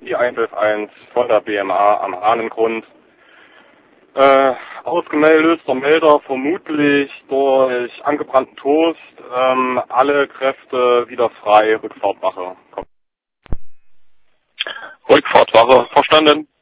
die 111 von der BMA am Hahnengrund. Ausgemeldet der Melder vermutlich durch angebrannten Toast. Alle Kräfte wieder frei, Rückfahrtwache. Rückfahrtwache, verstanden.